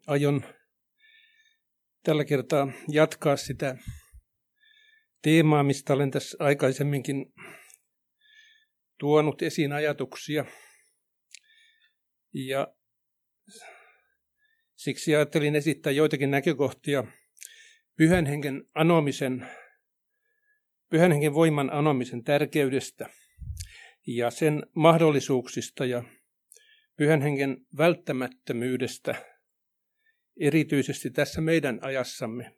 aion tällä kertaa jatkaa sitä teemaa, mistä olen tässä aikaisemminkin tuonut esiin ajatuksia. Ja siksi ajattelin esittää joitakin näkökohtia Pyhän Hengen voiman anomisen tärkeydestä ja sen mahdollisuuksista ja Pyhän Hengen välttämättömyydestä, erityisesti tässä meidän ajassamme.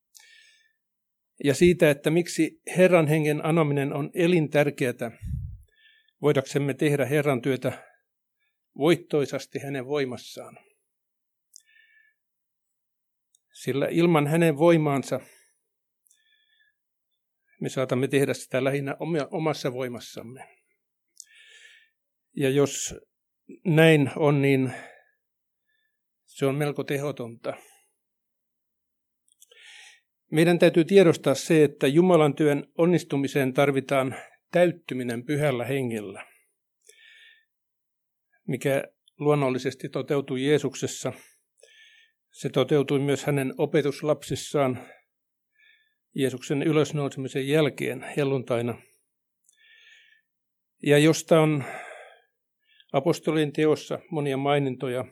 Ja siitä, että miksi Herran Hengen anominen on elintärkeää, voidaksemme tehdä Herran työtä voittoisasti hänen voimassaan. Sillä ilman hänen voimaansa me saatamme tehdä sitä lähinnä omassa voimassamme. Ja jos näin on, niin se on melko tehotonta. Meidän täytyy tiedostaa se, että Jumalan työn onnistumiseen tarvitaan täyttyminen Pyhällä Hengellä, mikä luonnollisesti toteutui Jeesuksessa. Se toteutui myös hänen opetuslapsissaan Jeesuksen ylösnousemisen jälkeen helluntaina. Ja josta on apostolien teossa monia mainintoja,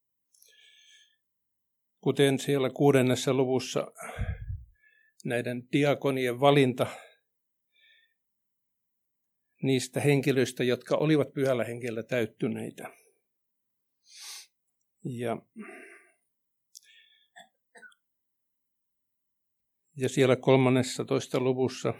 kuten siellä 6. luvussa näiden diakonien valinta niistä henkilöistä, jotka olivat Pyhällä Hengellä täyttyneitä. Ja siellä 13. luvussa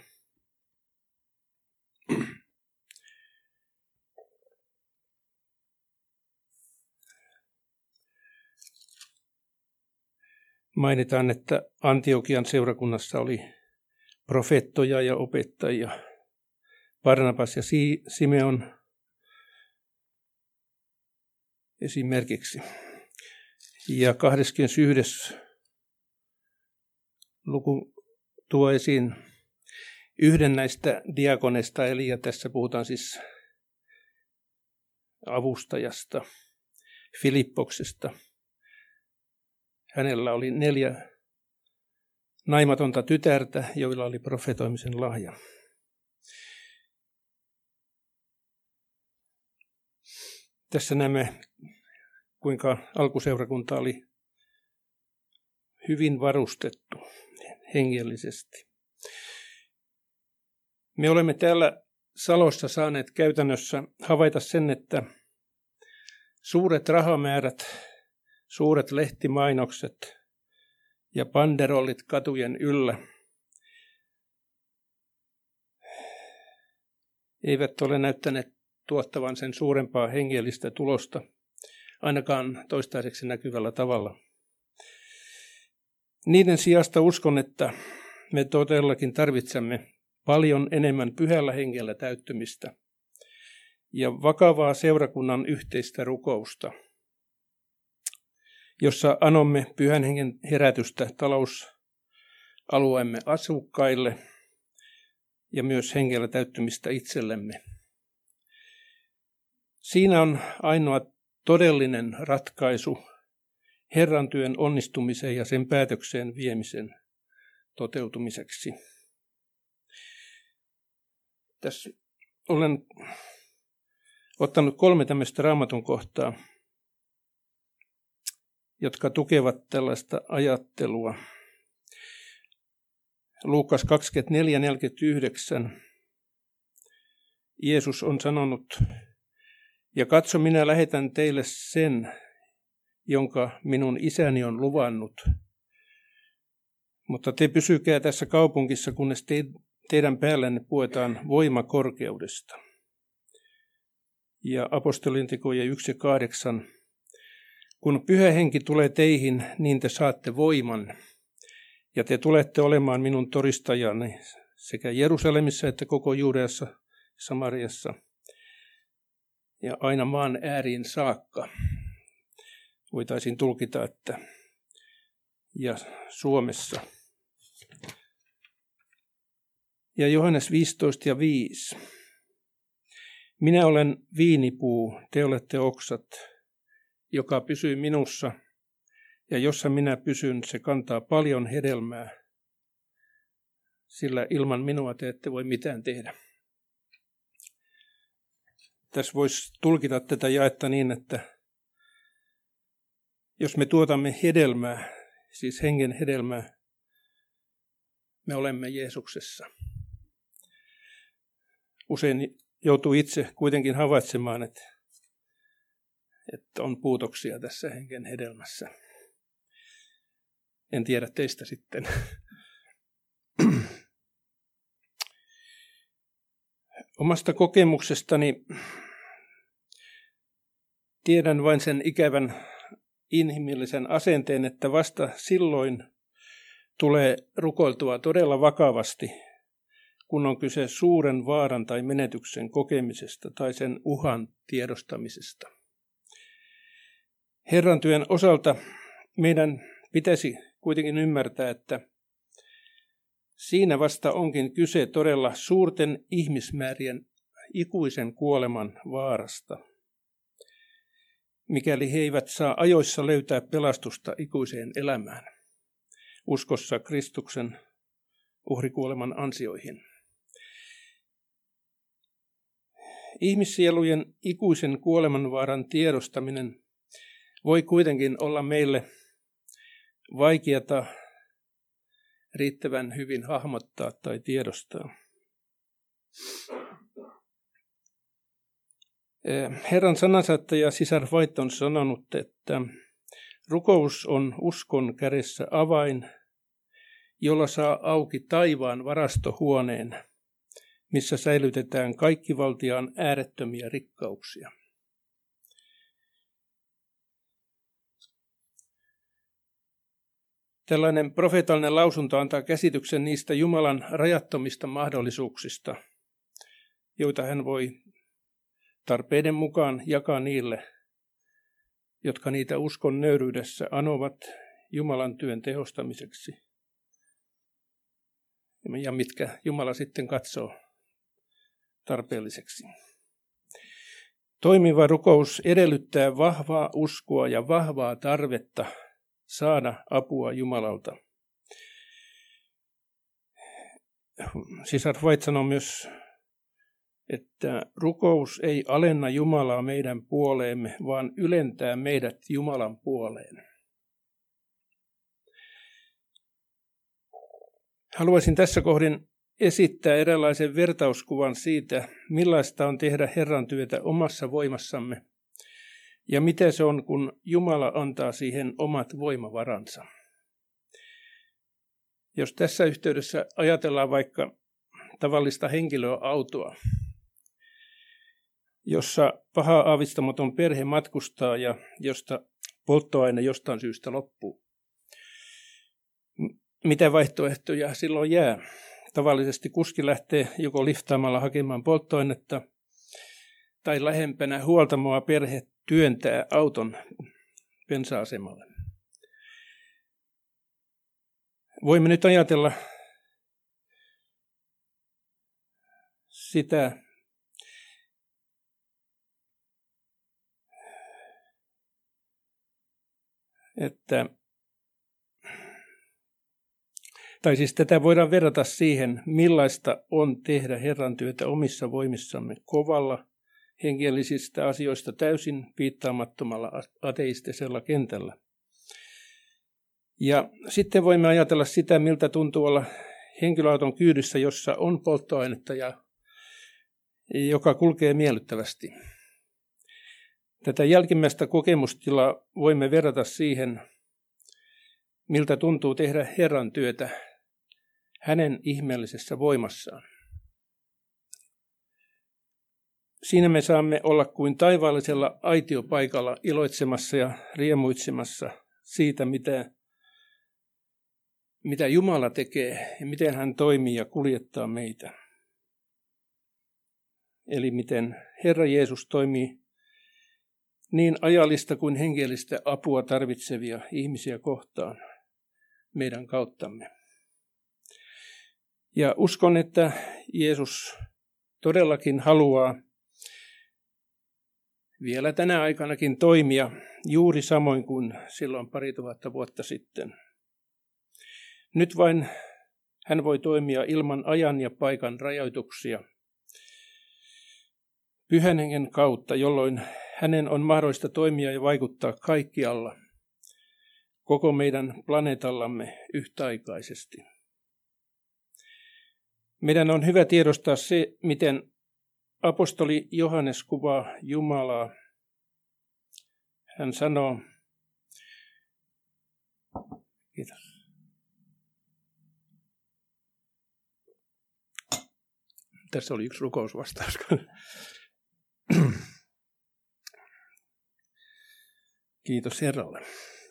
mainitaan, että Antiokian seurakunnassa oli profeettoja ja opettajia, Barnabas ja Simeon esimerkiksi. Ja 21. luku tuo esiin yhden näistä diakoneista, eli ja tässä puhutaan siis avustajasta, Filippoksesta. Hänellä oli 4 naimatonta tytärtä, joilla oli profetoimisen lahja. Tässä näemme, kuinka alkuseurakunta oli hyvin varustettu hengellisesti. Me olemme täällä Salossa saaneet käytännössä havaita sen, että suuret rahamäärät, suuret lehtimainokset ja banderollit katujen yllä eivät ole näyttäneet tuottavan sen suurempaa hengellistä tulosta, ainakaan toistaiseksi näkyvällä tavalla. Niiden sijasta uskon, että me todellakin tarvitsemme paljon enemmän Pyhällä Hengellä täyttymistä ja vakavaa seurakunnan yhteistä rukousta, jossa anomme Pyhän Hengen herätystä talousalueemme asukkaille ja myös hengellä täyttymistä itsellemme. Siinä on ainoa todellinen ratkaisu Herran työn onnistumiseen ja sen päätökseen viemisen toteutumiseksi. Tässä olen ottanut 3 tämmöistä Raamatun kohtaa, jotka tukevat tällaista ajattelua. Luukas 24:49. Jeesus on sanonut, ja katso, minä lähetän teille sen, jonka minun isäni on luvannut. Mutta te pysykää tässä kaupungissa, kunnes teidän päällänne puetaan voima korkeudesta. Ja apostolintekoja 1:8. Kun Pyhä Henki tulee teihin, niin te saatte voiman, ja te tulette olemaan minun todistajani sekä Jerusalemissa että koko Juudeassa ja Samariassa ja aina maan ääriin saakka. Voitaisiin tulkita, että ja Suomessa. Ja Johannes 15:5. Minä olen viinipuu, te olette oksat, joka pysyy minussa ja jossa minä pysyn, se kantaa paljon hedelmää, sillä ilman minua te ette voi mitään tehdä. Tässä voisi tulkita tätä jaetta niin, että jos me tuotamme hedelmää, siis hengen hedelmää, me olemme Jeesuksessa. Usein joutuu itse kuitenkin havaitsemaan, että on puutoksia tässä hengen hedelmässä. En tiedä teistä sitten. Omasta kokemuksestani tiedän vain sen ikävän inhimillisen asenteen, että vasta silloin tulee rukoiltua todella vakavasti, kun on kyse suuren vaaran tai menetyksen kokemisesta tai sen uhan tiedostamisesta. Herran työn osalta meidän pitäisi kuitenkin ymmärtää, että siinä vasta onkin kyse todella suurten ihmismäärien ikuisen kuoleman vaarasta, mikäli he eivät saa ajoissa löytää pelastusta ikuiseen elämään, uskossa Kristuksen uhrikuoleman ansioihin. Ihmissielujen ikuisen kuolemanvaaran tiedostaminen voi kuitenkin olla meille vaikeata riittävän hyvin hahmottaa tai tiedostaa. Herran sanansaattaja sisar White on sanonut, että rukous on uskon kädessä avain, jolla saa auki taivaan varastohuoneen, missä säilytetään kaikkivaltiaan äärettömiä rikkauksia. Tällainen profeetallinen lausunto antaa käsityksen niistä Jumalan rajattomista mahdollisuuksista, joita hän voi tarpeiden mukaan jakaa niille, jotka niitä uskon nöyryydessä anovat Jumalan työn tehostamiseksi, ja mitkä Jumala sitten katsoo tarpeelliseksi. Toimiva rukous edellyttää vahvaa uskoa ja vahvaa tarvetta saada apua Jumalalta. Sisar White sanoo myös, että rukous ei alenna Jumalaa meidän puoleemme, vaan ylentää meidät Jumalan puoleen. Haluaisin tässä kohdin esittää eräänlaisen vertauskuvan siitä, millaista on tehdä Herran työtä omassa voimassamme ja mitä se on, kun Jumala antaa siihen omat voimavaransa. Jos tässä yhteydessä ajatellaan vaikka tavallista henkilöautoa, jossa paha aavistamaton perhe matkustaa ja josta polttoaine jostain syystä loppuu. Mitä vaihtoehtoja silloin jää? Tavallisesti kuski lähtee joko liftaamalla hakemaan polttoainetta tai lähempänä huoltamoa perhe työntää auton bensa-asemalle. Voimme nyt ajatella sitä, tätä voidaan verrata siihen, millaista on tehdä Herran työtä omissa voimissamme kovalla, hengellisistä asioista täysin piittaamattomalla ateistisella kentällä. Ja sitten voimme ajatella sitä, miltä tuntuu olla henkilöauton kyydissä, jossa on polttoainetta ja joka kulkee miellyttävästi. Tätä jälkimmäistä kokemustilaa voimme verrata siihen, miltä tuntuu tehdä Herran työtä hänen ihmeellisessä voimassaan. Siinä me saamme olla kuin taivaallisella aitiopaikalla iloitsemassa ja riemuitsemassa siitä, mitä Jumala tekee ja miten hän toimii ja kuljettaa meitä. Eli miten Herra Jeesus toimii niin ajallista kuin hengellistä apua tarvitsevia ihmisiä kohtaan meidän kauttamme. Ja uskon, että Jeesus todellakin haluaa vielä tänä aikanakin toimia juuri samoin kuin silloin 2000 vuotta sitten. Nyt vain hän voi toimia ilman ajan ja paikan rajoituksia Pyhän Hengen kautta, jolloin hänen on mahdollista toimia ja vaikuttaa kaikkialla, koko meidän planeetallamme yhtäaikaisesti. Meidän on hyvä tiedostaa se, miten apostoli Johannes kuvaa Jumalaa. Hän sanoo, kiitos. Tässä oli yksi rukousvastaus. Kiitos Herralle.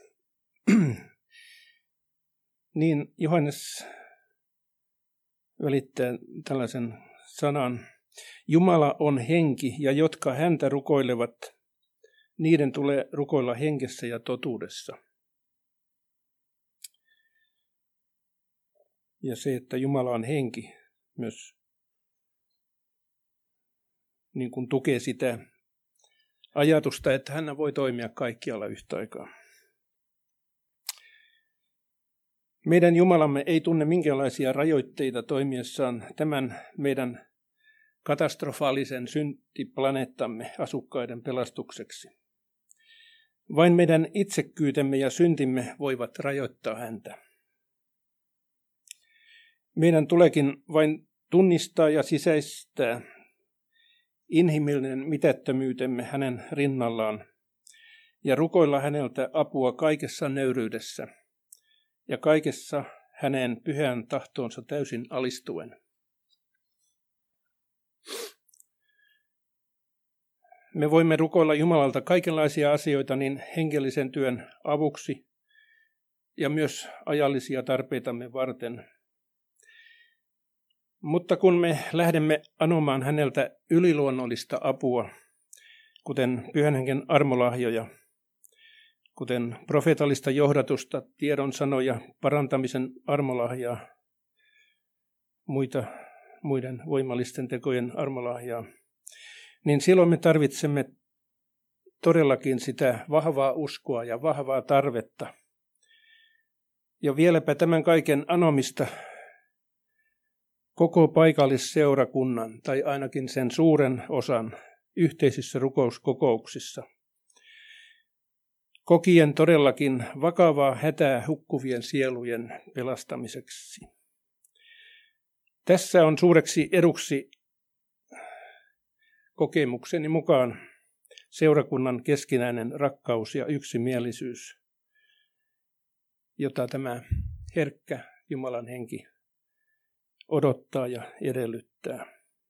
Niin Johannes välittää tällaisen sanan. Jumala on henki, ja jotka häntä rukoilevat, niiden tulee rukoilla henkessä ja totuudessa. Ja se, että Jumala on henki, myös niin kuin tukee sitä ajatusta, että hän voi toimia kaikkialla yhtä aikaa. Meidän Jumalamme ei tunne minkäänlaisia rajoitteita toimiessaan tämän meidän katastrofaalisen syntiplaneettamme asukkaiden pelastukseksi. Vain meidän itsekkyytemme ja syntimme voivat rajoittaa häntä. Meidän tuleekin vain tunnistaa ja sisäistää inhimillinen mitättömyytemme hänen rinnallaan ja rukoilla häneltä apua kaikessa nöyryydessä ja kaikessa hänen pyhään tahtoonsa täysin alistuen. Me voimme rukoilla Jumalalta kaikenlaisia asioita niin hengellisen työn avuksi ja myös ajallisia tarpeitamme varten. Mutta kun me lähdemme anomaan häneltä yliluonnollista apua, kuten Pyhän Hengen armolahjoja, kuten profeetallista johdatusta, tiedon sanoja, parantamisen armolahjaa, muiden voimallisten tekojen armolahjaa, niin silloin me tarvitsemme todellakin sitä vahvaa uskoa ja vahvaa tarvetta. Ja vieläpä tämän kaiken anomista koko paikallisseurakunnan tai ainakin sen suuren osan yhteisissä rukouskokouksissa. Kokien todellakin vakavaa hätää hukkuvien sielujen pelastamiseksi. Tässä on suureksi eduksi kokemukseni mukaan seurakunnan keskinäinen rakkaus ja yksimielisyys, jota tämä herkkä Jumalan henki odottaa ja edellyttää.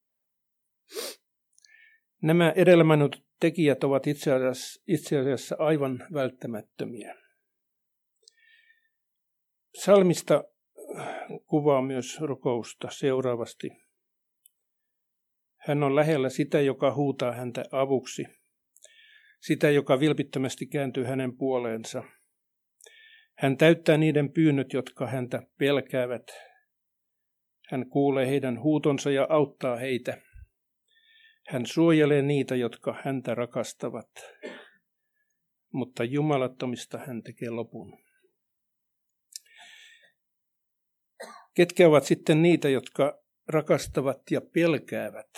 Nämä edellä mainitut tekijät ovat itse asiassa aivan välttämättömiä. Psalmista kuvaa myös rukousta seuraavasti. Hän on lähellä sitä, joka huutaa häntä avuksi, sitä, joka vilpittömästi kääntyy hänen puoleensa. Hän täyttää niiden pyynnöt, jotka häntä pelkäävät. Hän kuulee heidän huutonsa ja auttaa heitä. Hän suojelee niitä, jotka häntä rakastavat, mutta jumalattomista hän tekee lopun. Ketkä ovat sitten niitä, jotka rakastavat ja pelkäävät?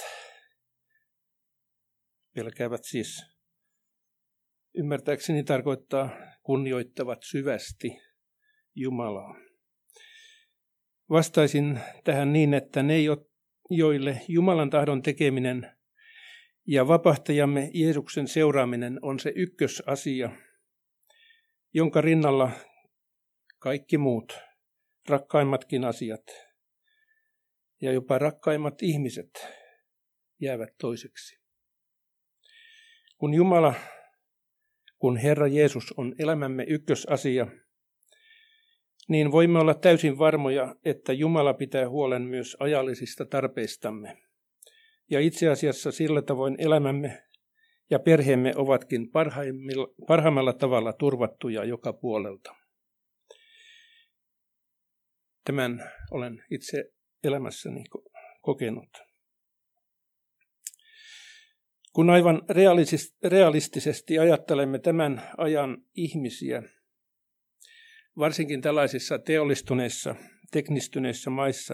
Pelkäävät siis, ymmärtääkseni tarkoittaa, kunnioittavat syvästi Jumalaa. Vastaisin tähän niin, että ne, joille Jumalan tahdon tekeminen ja vapahtajamme Jeesuksen seuraaminen on se ykkösasia, jonka rinnalla kaikki muut, rakkaimmatkin asiat ja jopa rakkaimmat ihmiset jäävät toiseksi. Kun Herra Jeesus on elämämme ykkösasia, niin voimme olla täysin varmoja, että Jumala pitää huolen myös ajallisista tarpeistamme. Ja itse asiassa sillä tavoin elämämme ja perheemme ovatkin parhaimmalla tavalla turvattuja joka puolelta. Tämän olen itse elämässäni kokenut. Kun aivan realistisesti ajattelemme tämän ajan ihmisiä, varsinkin tällaisissa teollistuneissa, teknistyneissä maissa,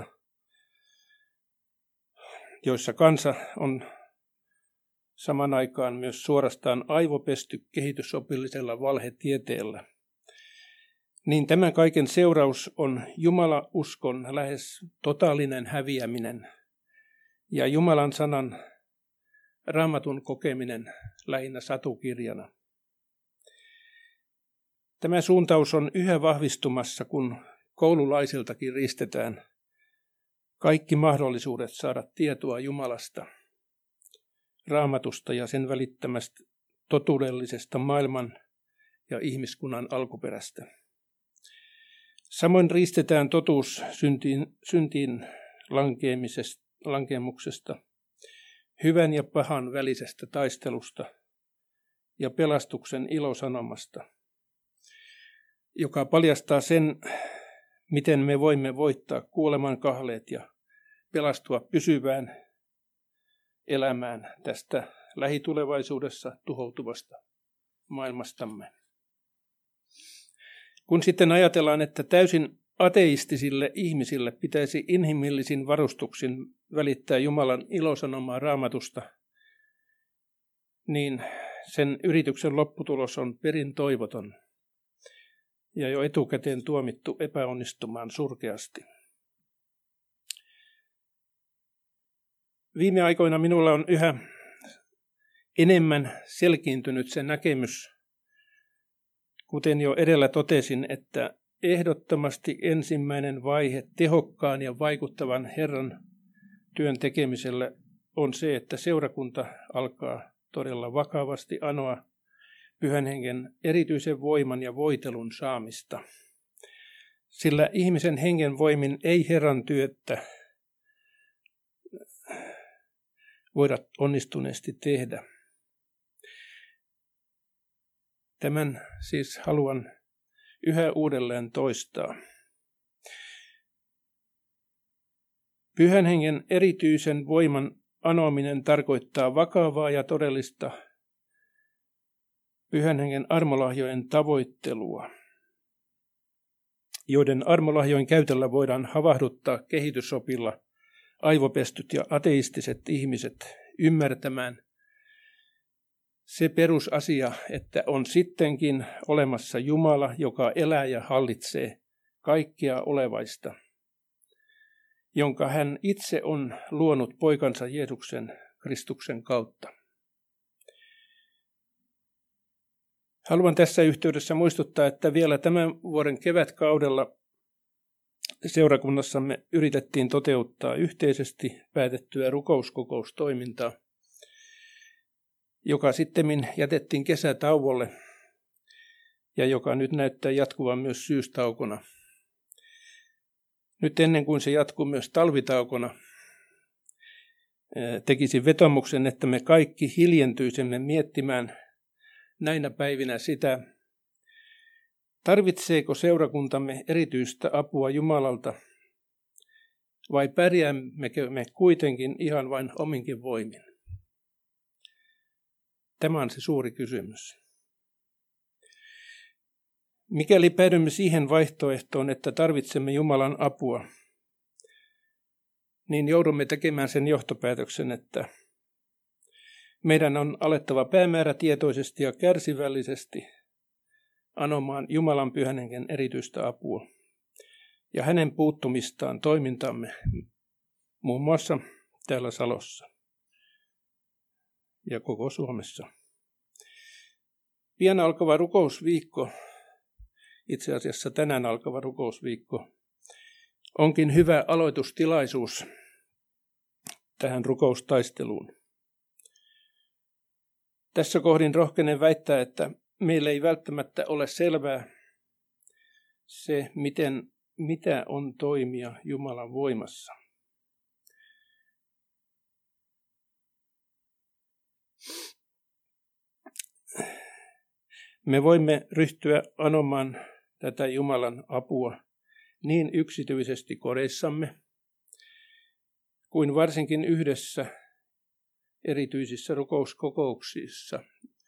joissa kansa on saman aikaan myös suorastaan aivopesty kehitysopillisella valhetieteellä, niin tämän kaiken seuraus on Jumala-uskon lähes totaalinen häviäminen ja Jumalan sanan Raamatun kokeminen lähinnä satukirjana. Tämä suuntaus on yhä vahvistumassa, kun koululaisiltakin riistetään kaikki mahdollisuudet saada tietoa Jumalasta, Raamatusta ja sen välittämästä totuudellisesta maailman ja ihmiskunnan alkuperästä. Samoin riistetään totuus syntiin lankeemuksesta, hyvän ja pahan välisestä taistelusta ja pelastuksen ilosanomasta, joka paljastaa sen, miten me voimme voittaa kuoleman kahleet ja pelastua pysyvään elämään tästä lähitulevaisuudessa tuhoutuvasta maailmastamme. Kun sitten ajatellaan, että täysin ateistisille ihmisille pitäisi inhimillisin varustuksin välittää Jumalan ilosanomaa Raamatusta, niin sen yrityksen lopputulos on perin toivoton ja jo etukäteen tuomittu epäonnistumaan surkeasti. Viime aikoina minulla on yhä enemmän selkiintynyt se näkemys, kuten jo edellä totesin, että ehdottomasti ensimmäinen vaihe tehokkaan ja vaikuttavan Herran työn tekemiselle on se, että seurakunta alkaa todella vakavasti anoa Pyhän Hengen erityisen voiman ja voitelun saamista. Sillä ihmisen hengen voimin ei Herran työtä voida onnistuneesti tehdä. Tämän siis haluan yhä uudelleen toistaa. Pyhän Hengen erityisen voiman anominen tarkoittaa vakavaa ja todellista Pyhän Hengen armolahjojen tavoittelua, joiden armolahjojen käytöllä voidaan havahduttaa kehitysopilla aivopestyt ja ateistiset ihmiset ymmärtämään se perusasia, että on sittenkin olemassa Jumala, joka elää ja hallitsee kaikkea olevaista, jonka hän itse on luonut poikansa Jeesuksen Kristuksen kautta. Haluan tässä yhteydessä muistuttaa, että vielä tämän vuoden kevätkaudella seurakunnassamme yritettiin toteuttaa yhteisesti päätettyä rukouskokoustoimintaa, joka sittemmin jätettiin kesätauolle ja joka nyt näyttää jatkuvan myös syystaukona. Nyt ennen kuin se jatkuu myös talvitaukona, tekisin vetomuksen, että me kaikki hiljentyisimme miettimään näinä päivinä sitä, tarvitseeko seurakuntamme erityistä apua Jumalalta vai pärjäämmekö me kuitenkin ihan vain ominkin voimin? Tämä on se suuri kysymys. Mikäli päädymme siihen vaihtoehtoon, että tarvitsemme Jumalan apua, niin joudumme tekemään sen johtopäätöksen, että meidän on alettava päämäärätietoisesti ja kärsivällisesti anomaan Jumalan Pyhän Hengen erityistä apua ja hänen puuttumistaan toimintamme, muun muassa täällä Salossa ja koko Suomessa. Pian alkava rukousviikko, itse asiassa tänään alkava rukousviikko, onkin hyvä aloitustilaisuus tähän rukoustaisteluun. Tässä kohdin rohkenen väittää, että meillä ei välttämättä ole selvää se, mitä on toimia Jumalan voimassa. Me voimme ryhtyä anomaan tätä Jumalan apua niin yksityisesti kodeissamme, kuin varsinkin yhdessä erityisissä rukouskokouksissa,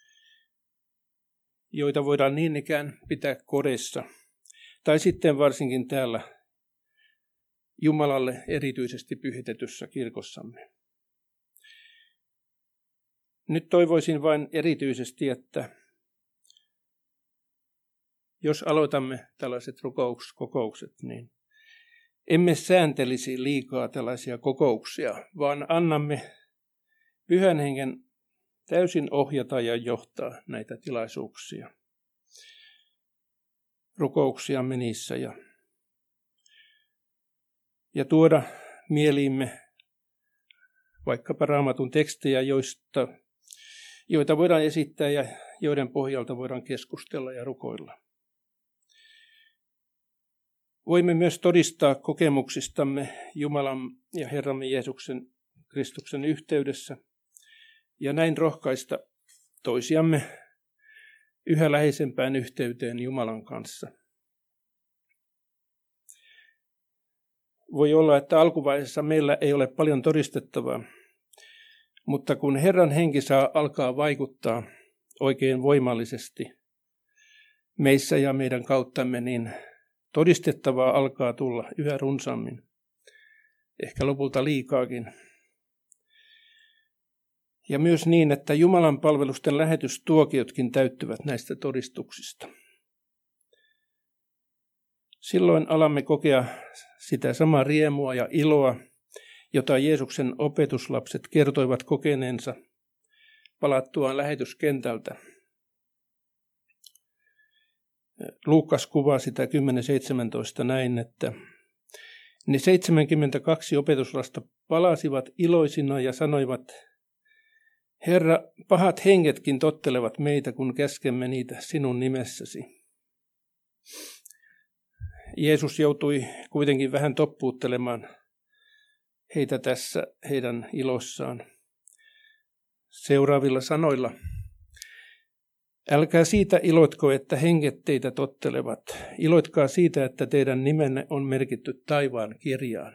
joita voidaan niin ikään pitää kodissa, tai sitten varsinkin täällä Jumalalle erityisesti pyhitetyssä kirkossamme. Nyt toivoisin vain erityisesti, että jos aloitamme tällaiset rukouskokoukset, niin emme sääntelisi liikaa tällaisia kokouksia, vaan annamme Pyhän Hengen täysin ohjata ja johtaa näitä tilaisuuksia, rukouksiamme niissä ja tuoda mieliimme vaikkapa Raamatun tekstejä, joita voidaan esittää ja joiden pohjalta voidaan keskustella ja rukoilla. Voimme myös todistaa kokemuksistamme Jumalan ja Herramme Jeesuksen Kristuksen yhteydessä ja näin rohkaista toisiamme yhä läheisempään yhteyteen Jumalan kanssa. Voi olla, että alkuvaiheessa meillä ei ole paljon todistettavaa, mutta kun Herran henki alkaa vaikuttaa oikein voimallisesti meissä ja meidän kauttamme, niin todistettavaa alkaa tulla yhä runsaammin, ehkä lopulta liikaakin. Ja myös niin, että Jumalan palvelusten lähetystuokiotkin täyttyvät näistä todistuksista. Silloin alamme kokea sitä samaa riemua ja iloa, jota Jeesuksen opetuslapset kertoivat kokeneensa palattuaan lähetyskentältä. Luukas kuvaa sitä 10.17 näin, että ne 72 opetuslasta palasivat iloisina ja sanoivat, Herra, pahat hengetkin tottelevat meitä, kun käskemme niitä sinun nimessäsi. Jeesus joutui kuitenkin vähän toppuuttelemaan heitä tässä heidän ilossaan seuraavilla sanoilla. Älkää siitä iloitko, että henget teitä tottelevat. Iloitkaa siitä, että teidän nimenne on merkitty taivaan kirjaan.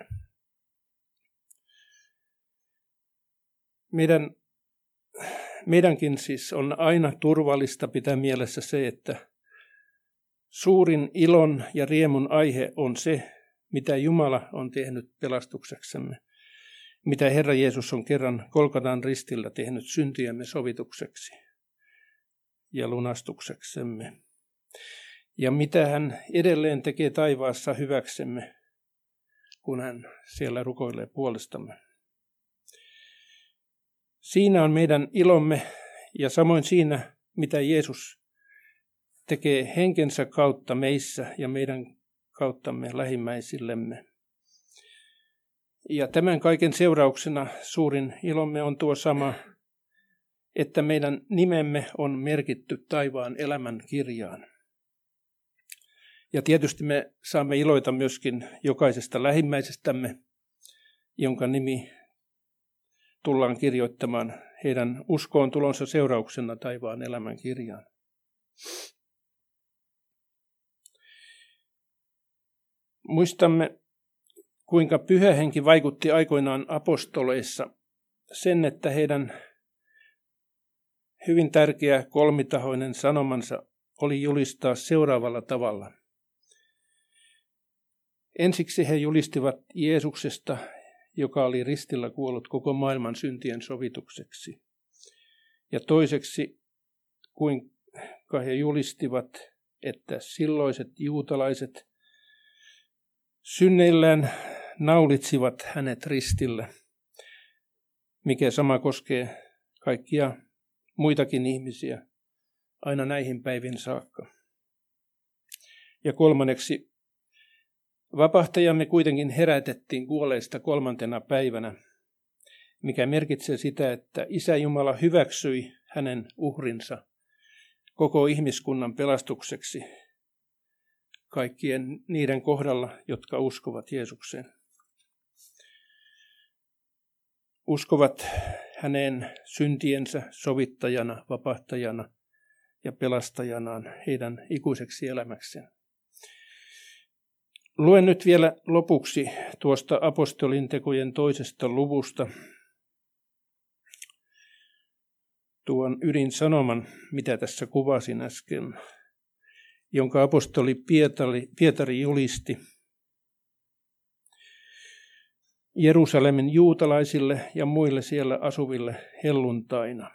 Meidänkin siis on aina turvallista pitää mielessä se, että suurin ilon ja riemun aihe on se, mitä Jumala on tehnyt pelastukseksemme, mitä Herra Jeesus on kerran Golgatan ristillä tehnyt syntiemme sovitukseksi ja lunastukseksemme, ja mitä hän edelleen tekee taivaassa hyväksemme, kun hän siellä rukoilee puolestamme. Siinä on meidän ilomme ja samoin siinä, mitä Jeesus tekee henkensä kautta meissä ja meidän kauttamme lähimmäisillemme. Ja tämän kaiken seurauksena suurin ilomme on tuo sama, että meidän nimemme on merkitty taivaan elämän kirjaan. Ja tietysti me saamme iloita myöskin jokaisesta lähimmäisestämme, jonka nimi tullaan kirjoittamaan heidän uskoon tulonsa seurauksena taivaan elämän kirjaan. Muistamme, kuinka Pyhä Henki vaikutti aikoinaan apostoleissa sen, että heidän hyvin tärkeä kolmitahoinen sanomansa oli julistaa seuraavalla tavalla. Ensiksi he julistivat Jeesuksesta, joka oli ristillä kuollut koko maailman syntien sovitukseksi. Ja toiseksi, kuinka he julistivat, että silloiset juutalaiset synneillään naulitsivat hänet ristillä, mikä sama koskee kaikkia muitakin ihmisiä aina näihin päivin saakka. Ja kolmanneksi, vapahtajamme kuitenkin herätettiin kuolleista 3. päivänä, mikä merkitsee sitä, että Isä Jumala hyväksyi hänen uhrinsa koko ihmiskunnan pelastukseksi kaikkien niiden kohdalla, jotka uskovat Jeesukseen. Uskovat häneen syntiensä sovittajana, vapahtajana ja pelastajanaan heidän ikuiseksi elämäkseen. Luen nyt vielä lopuksi tuosta apostolin tekojen 2. luvusta tuon ydinsanoman, mitä tässä kuvasin äsken, jonka apostoli Pietari julisti Jerusalemin juutalaisille ja muille siellä asuville helluntaina.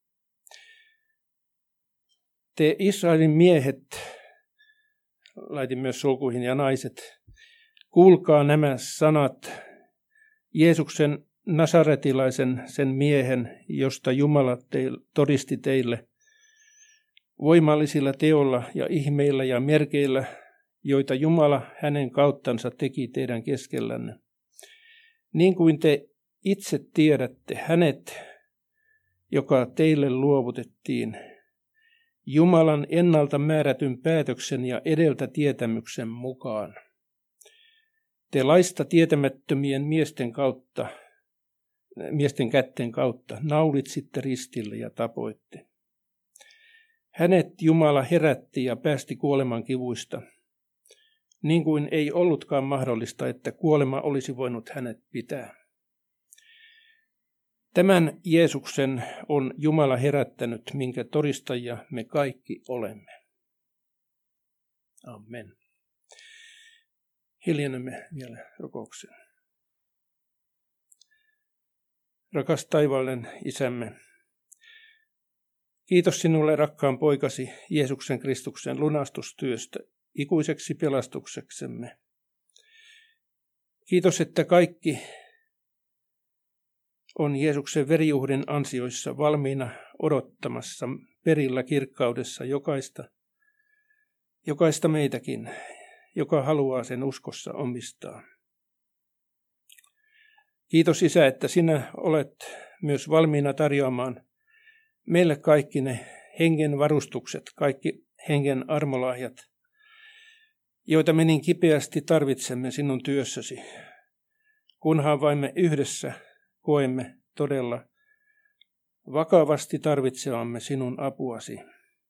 Te Israelin miehet, laitin myös sulkuihin ja naiset, kuulkaa nämä sanat Jeesuksen nasaretilaisen, sen miehen, josta Jumala todisti teille voimallisilla teolla ja ihmeillä ja merkeillä, joita Jumala hänen kauttansa teki teidän keskellänne. Niin kuin te itse tiedätte, hänet, joka teille luovutettiin, Jumalan ennalta määrätyn päätöksen ja edeltä tietämyksen mukaan. Te laista tietämättömien miesten kätten kautta naulitsitte ristille ja tapoitte. Hänet Jumala herätti ja päästi kuoleman kivuista, niin kuin ei ollutkaan mahdollista, että kuolema olisi voinut hänet pitää. Tämän Jeesuksen on Jumala herättänyt, minkä todistajia me kaikki olemme. Amen. Hiljennymme vielä rukoukseen. Rakas taivaallinen Isämme, kiitos sinulle rakkaan poikasi Jeesuksen Kristuksen lunastustyöstä ikuiseksi pelastukseksemme. Kiitos, että kaikki on Jeesuksen veriuhrin ansioissa valmiina odottamassa perillä kirkkaudessa jokaista meitäkin, joka haluaa sen uskossa omistaa. Kiitos Isä, että sinä olet myös valmiina tarjoamaan meille kaikki ne hengen varustukset, kaikki hengen armolahjat, joita me niin kipeästi tarvitsemme sinun työssäsi, kunhan vain me yhdessä koemme todella vakavasti tarvitsevamme sinun apuasi.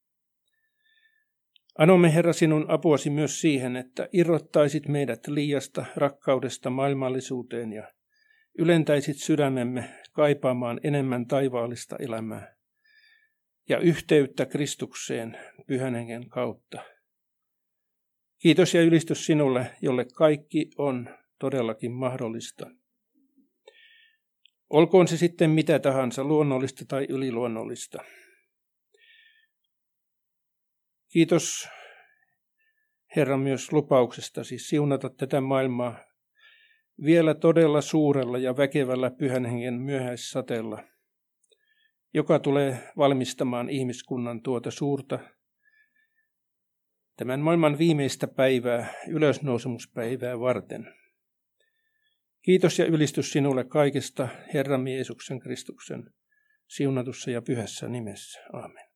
Anomme, Herra, sinun apuasi myös siihen, että irrottaisit meidät liiasta rakkaudesta maailmallisuuteen ja ylentäisit sydämemme kaipaamaan enemmän taivaallista elämää ja yhteyttä Kristukseen Pyhän Hengen kautta. Kiitos ja ylistys sinulle, jolle kaikki on todellakin mahdollista. Olkoon se sitten mitä tahansa, luonnollista tai yliluonnollista. Kiitos, Herra, myös lupauksestasi siunata tätä maailmaa vielä todella suurella ja väkevällä Pyhän Hengen myöhäissateella, joka tulee valmistamaan ihmiskunnan tuota suurta, tämän maailman viimeistä päivää, ylösnousemuspäivää varten. Kiitos ja ylistys sinulle kaikesta, Herramme Jeesuksen Kristuksen siunatussa ja pyhässä nimessä. Aamen.